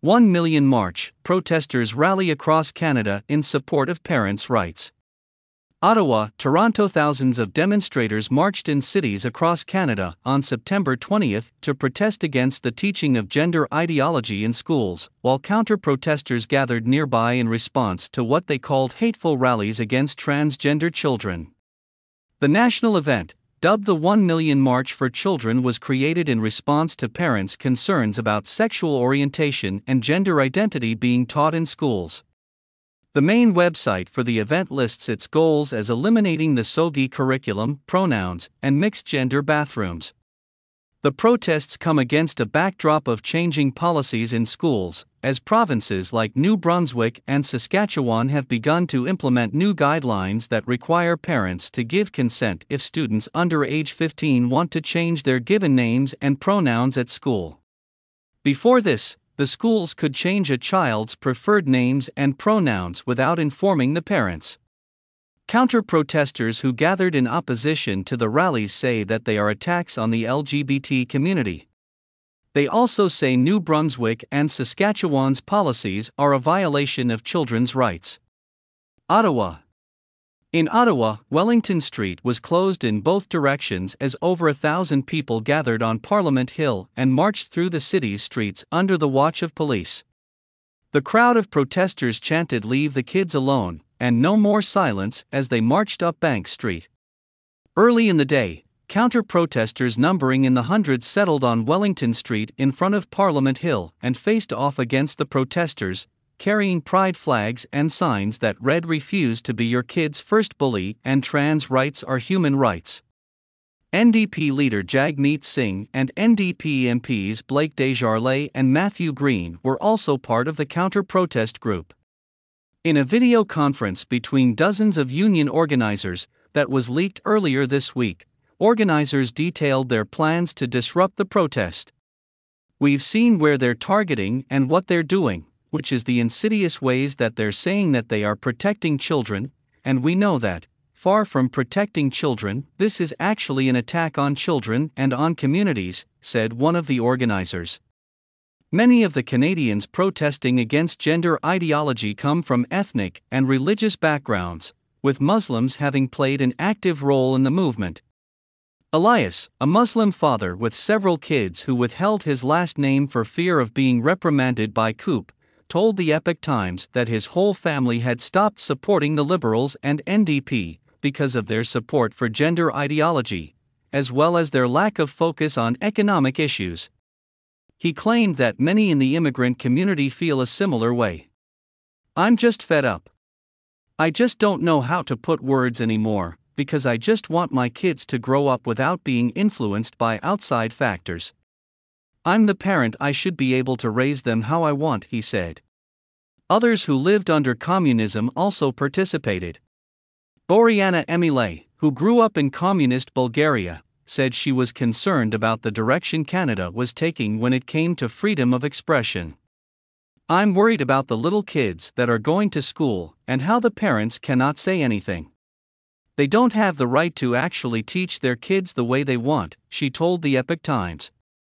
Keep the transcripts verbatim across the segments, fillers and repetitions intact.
one million March, protesters rally across Canada in support of parents' rights. Ottawa, Toronto. Thousands of demonstrators marched in cities across Canada on September twentieth to protest against the teaching of gender ideology in schools, while counter-protesters gathered nearby in response to what they called hateful rallies against transgender children. The national event, dubbed the one million March for Children, was created in response to parents' concerns about sexual orientation and gender identity being taught in schools. The main website for the event lists its goals as eliminating the S O G I curriculum, pronouns, and mixed-gender bathrooms. The protests come against a backdrop of changing policies in schools, as provinces like New Brunswick and Saskatchewan have begun to implement new guidelines that require parents to give consent if students under age fifteen want to change their given names and pronouns at school. Before this, the schools could change a child's preferred names and pronouns without informing the parents. Counter-protesters who gathered in opposition to the rallies say that they are attacks on the L G B T community. They also say New Brunswick and Saskatchewan's policies are a violation of children's rights. Ottawa. In Ottawa, Wellington Street was closed in both directions as over a thousand people gathered on Parliament Hill and marched through the city's streets under the watch of police. The crowd of protesters chanted "Leave the kids alone" and "No more silence" as they marched up Bank Street. Early in the day, counter-protesters numbering in the hundreds settled on Wellington Street in front of Parliament Hill and faced off against the protesters, carrying pride flags and signs that read "Refuse to be your kid's first bully" and "Trans rights are human rights." N D P leader Jagmeet Singh and N D P M Ps Blake Desjardins and Matthew Green were also part of the counter-protest group. In a video conference between dozens of union organizers that was leaked earlier this week, organizers detailed their plans to disrupt the protest. "We've seen where they're targeting and what they're doing, which is the insidious ways that they're saying that they are protecting children, and we know that, far from protecting children, this is actually an attack on children and on communities," said one of the organizers. Many of the Canadians protesting against gender ideology come from ethnic and religious backgrounds, with Muslims having played an active role in the movement. Elias, a Muslim father with several kids who withheld his last name for fear of being reprimanded by Coop, told the Epoch Times that his whole family had stopped supporting the Liberals and N D P because of their support for gender ideology, as well as their lack of focus on economic issues. He claimed that many in the immigrant community feel a similar way. "I'm just fed up. I just don't know how to put words anymore, because I just want my kids to grow up without being influenced by outside factors. I'm the parent, I should be able to raise them how I want," he said. Others who lived under communism also participated. Boriana Emile, who grew up in communist Bulgaria, said she was concerned about the direction Canada was taking when it came to freedom of expression. "I'm worried about the little kids that are going to school and how the parents cannot say anything. They don't have the right to actually teach their kids the way they want," she told the Epoch Times.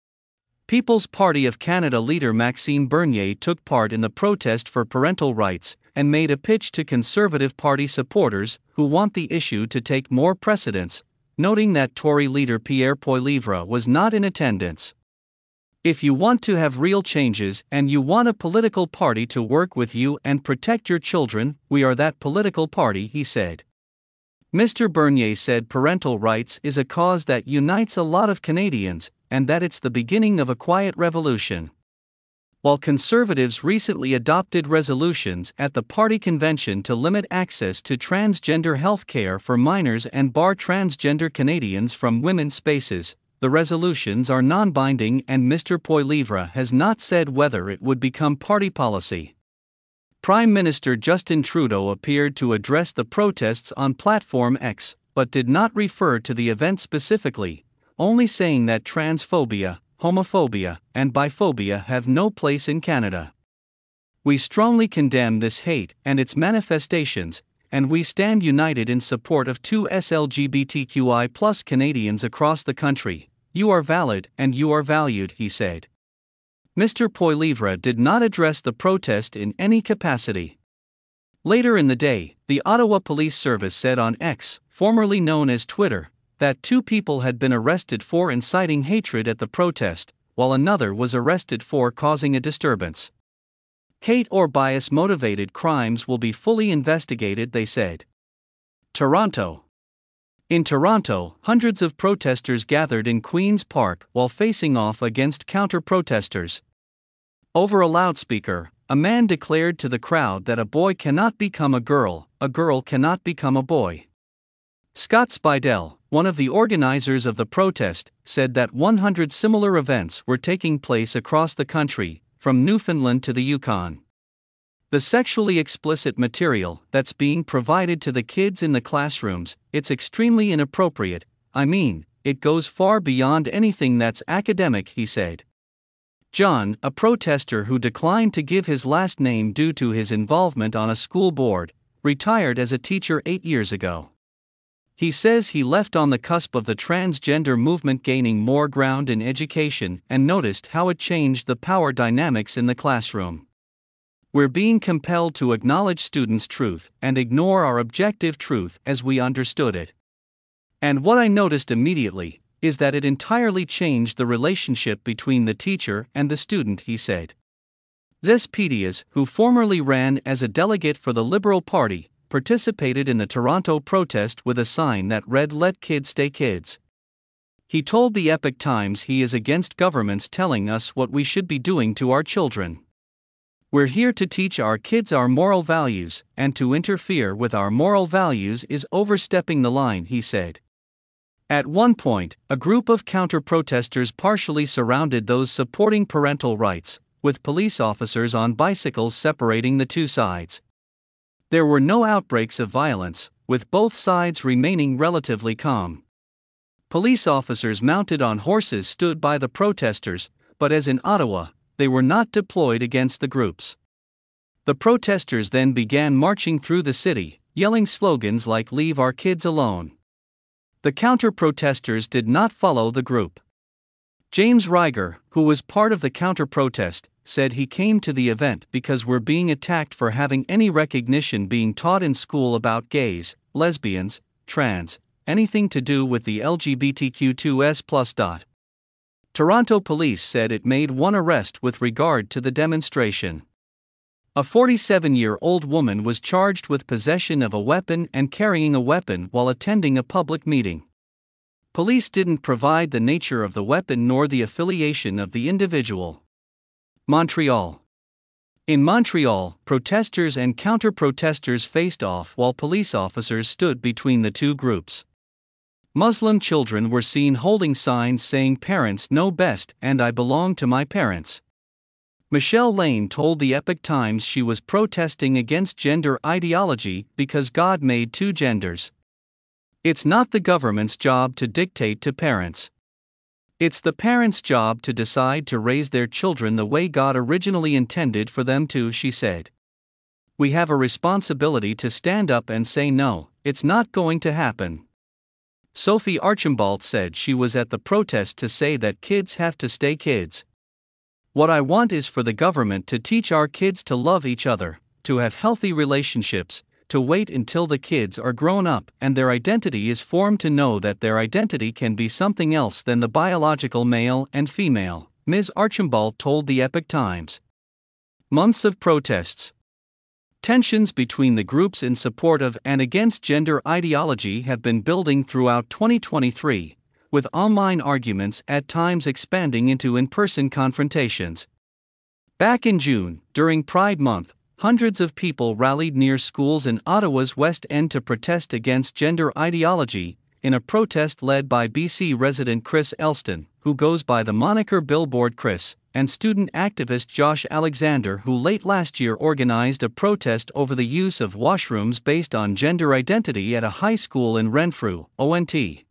People's Party of Canada leader Maxime Bernier took part in the protest for parental rights and made a pitch to Conservative Party supporters who want the issue to take more precedence, noting that Tory leader Pierre Poilievre was not in attendance. "If you want to have real changes and you want a political party to work with you and protect your children, we are that political party," he said. Mister Bernier said parental rights is a cause that unites a lot of Canadians, and that it's the beginning of a quiet revolution. While Conservatives recently adopted resolutions at the party convention to limit access to transgender health care for minors and bar transgender Canadians from women's spaces, the resolutions are non-binding and Mister Poilievre has not said whether it would become party policy. Prime Minister Justin Trudeau appeared to address the protests on Platform X, but did not refer to the event specifically, only saying that transphobia, homophobia, and biphobia have no place in Canada. "We strongly condemn this hate and its manifestations, and we stand united in support of two L G B T Q I plus Canadians across the country. You are valid and you are valued," he said. Mister Poilievre did not address the protest in any capacity. Later in the day, the Ottawa Police Service said on X, formerly known as Twitter, that two people had been arrested for inciting hatred at the protest, while another was arrested for causing a disturbance. Hate or bias-motivated crimes will be fully investigated, they said. Toronto. In Toronto, hundreds of protesters gathered in Queen's Park while facing off against counter-protesters. Over a loudspeaker, a man declared to the crowd that a boy cannot become a girl, a girl cannot become a boy. Scott Spidell, one of the organizers of the protest, said that one hundred similar events were taking place across the country, from Newfoundland to the Yukon. The sexually explicit material that's being provided to the kids in the classrooms, it's extremely inappropriate. I mean, it goes far beyond anything that's academic, he said. John, a protester who declined to give his last name due to his involvement on a school board, retired as a teacher eight years ago. He says he left on the cusp of the transgender movement gaining more ground in education and noticed how it changed the power dynamics in the classroom. We're being compelled to acknowledge students' truth and ignore our objective truth as we understood it. And what I noticed immediately is that it entirely changed the relationship between the teacher and the student, he said. Zespedias, who formerly ran as a delegate for the Liberal Party, participated in the Toronto protest with a sign that read "Let kids stay kids." He told the Epoch Times he is against governments telling us what we should be doing to our children. We're here to teach our kids our moral values, and to interfere with our moral values is overstepping the line, he said. At one point, a group of counter-protesters partially surrounded those supporting parental rights, with police officers on bicycles separating the two sides. There were no outbreaks of violence, with both sides remaining relatively calm. Police officers mounted on horses stood by the protesters, but as in Ottawa, they were not deployed against the groups. The protesters then began marching through the city, yelling slogans like "Leave our kids alone." The counter-protesters did not follow the group. James Riger, who was part of the counter-protest, said he came to the event because we're being attacked for having any recognition being taught in school about gays, lesbians, trans, anything to do with the L G B T Q two S plus. Toronto police said it made one arrest with regard to the demonstration. A forty-seven-year-old woman was charged with possession of a weapon and carrying a weapon while attending a public meeting. Police didn't provide the nature of the weapon nor the affiliation of the individual. Montreal. In Montreal, protesters and counter-protesters faced off while police officers stood between the two groups. Muslim children were seen holding signs saying "Parents know best" and "I belong to my parents." Michelle Lane told the Epoch Times she was protesting against gender ideology because God made two genders. It's not the government's job to dictate to parents. It's the parents' job to decide to raise their children the way God originally intended for them to, she said. We have a responsibility to stand up and say no, it's not going to happen. Sophie Archambault said she was at the protest to say that kids have to stay kids. What I want is for the government to teach our kids to love each other, to have healthy relationships, to wait until the kids are grown up and their identity is formed to know that their identity can be something else than the biological male and female, Miz Archambault told the Epoch Times. Months of protests. Tensions between the groups in support of and against gender ideology have been building throughout twenty twenty-three, with online arguments at times expanding into in-person confrontations. Back in June, during Pride Month, hundreds of people rallied near schools in Ottawa's West End to protest against gender ideology, in a protest led by B C resident Chris Elston, who goes by the moniker Billboard Chris, and student activist Josh Alexander, who late last year organized a protest over the use of washrooms based on gender identity at a high school in Renfrew, O N T.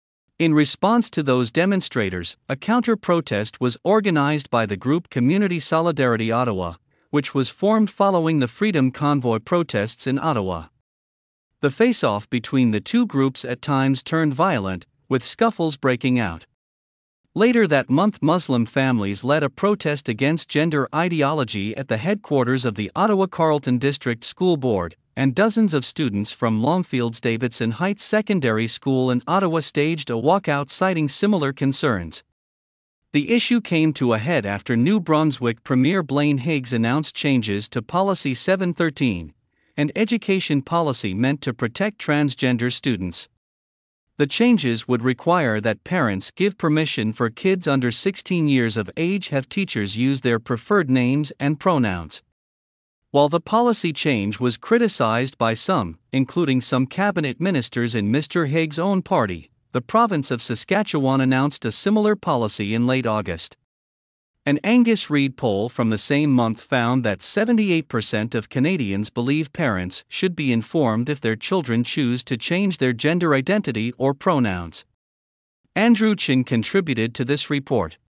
In response to those demonstrators, a counter-protest was organized by the group Community Solidarity Ottawa, which was formed following the Freedom Convoy protests in Ottawa. The face-off between the two groups at times turned violent, with scuffles breaking out. Later that month, Muslim families led a protest against gender ideology at the headquarters of the Ottawa Carleton District School Board, and dozens of students from Longfield's Davidson Heights Secondary School in Ottawa staged a walkout citing similar concerns. The issue came to a head after New Brunswick Premier Blaine Higgs announced changes to Policy seven thirteen, an education policy meant to protect transgender students. The changes would require that parents give permission for kids under sixteen years of age have teachers use their preferred names and pronouns. While the policy change was criticized by some, including some cabinet ministers in Mister Higgs' own party, the province of Saskatchewan announced a similar policy in late August. An Angus Reid poll from the same month found that seventy-eight percent of Canadians believe parents should be informed if their children choose to change their gender identity or pronouns. Andrew Chin contributed to this report.